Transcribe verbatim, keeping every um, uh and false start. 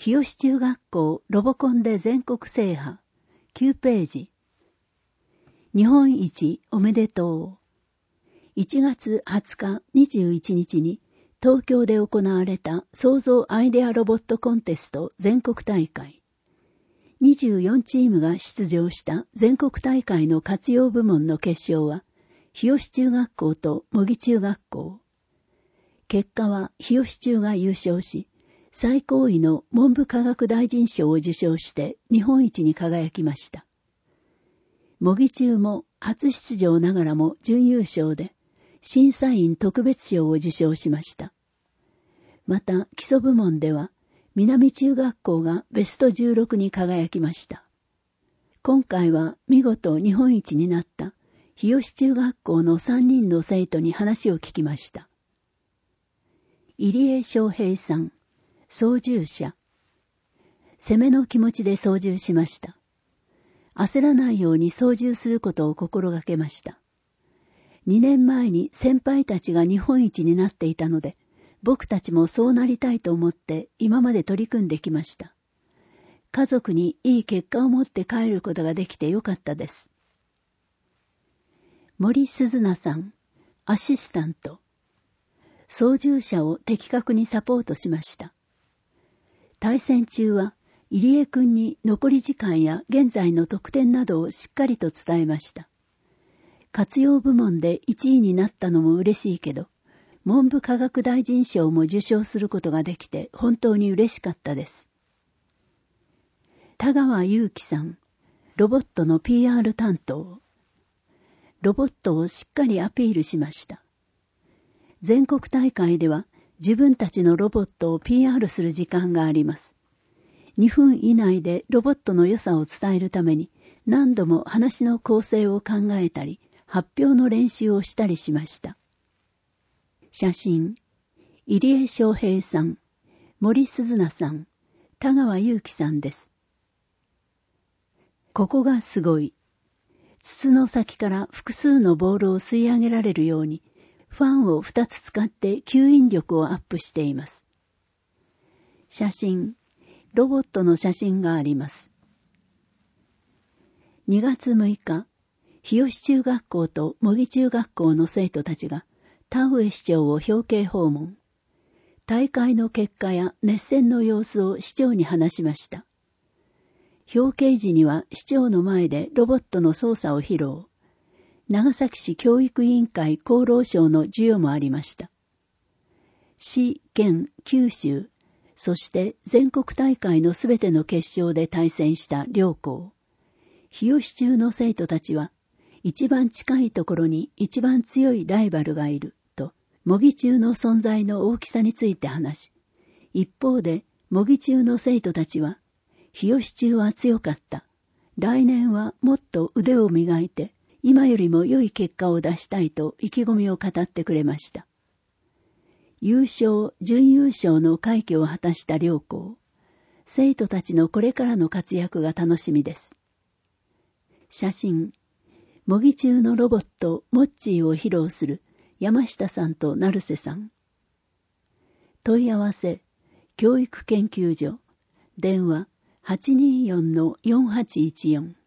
日吉中学校ロボコンで全国制覇きゅうページ。日本一おめでとう。いちがつはつかにじゅういちにちに東京で行われた創造アイデアロボットコンテスト全国大会。にじゅうよんチームが出場した全国大会の活用部門の決勝は日吉中学校と模擬中学校。結果は日吉中が優勝し、最高位の文部科学大臣賞を受賞して日本一に輝きました。模擬中も初出場ながらも準優勝で、審査員特別賞を受賞しました。また基礎部門では、南中学校がベストじゅうろくに輝きました。今回は見事日本一になった日吉中学校のさんにんの生徒に話を聞きました。入江翔平さん、操縦者。攻めの気持ちで操縦しました。焦らないように操縦することを心がけました。にねんまえに先輩たちが日本一になっていたので、僕たちもそうなりたいと思って今まで取り組んできました。家族にいい結果を持って帰ることができてよかったです。森鈴菜さん、アシスタント。操縦者を的確にサポートしました。対戦中は入江くんに残り時間や現在の得点などをしっかりと伝えました。活用部門でいちいになったのも嬉しいけど、文部科学大臣賞も受賞することができて本当に嬉しかったです。田川祐樹さん、ロボットの ピーアール 担当。ロボットをしっかりアピールしました。全国大会では自分たちのロボットを ピーアール する時間があります。にふん以内でロボットの良さを伝えるために何度も話の構成を考えたり、発表の練習をしたりしました。写真、入江翔平さん、森鈴菜さん、田川祐樹さんです。ここがすごい。筒の先から複数のボールを吸い上げられるように、ファンをふたつ使って吸引力をアップしています。写真、ロボットの写真があります。にがつむいか、日吉中学校と模擬中学校の生徒たちが田上市長を表敬訪問。大会の結果や熱戦の様子を市長に話しました。表敬時には市長の前でロボットの操作を披露。長崎市教育委員会厚労省の授与もありました。市、県、九州、そして全国大会のすべての決勝で対戦した両校。日吉中の生徒たちは、一番近いところに一番強いライバルがいると、模擬中の存在の大きさについて話し、一方で模擬中の生徒たちは、日吉中は強かった。来年はもっと腕を磨いて、今よりも良い結果を出したいと意気込みを語ってくれました。優勝、準優勝の快挙を果たした両校。生徒たちのこれからの活躍が楽しみです。写真、模擬中のロボットモッチーを披露する山下さんと成瀬さん。問い合わせ、教育研究所、電話 はちにーよんのよんはちいちよん。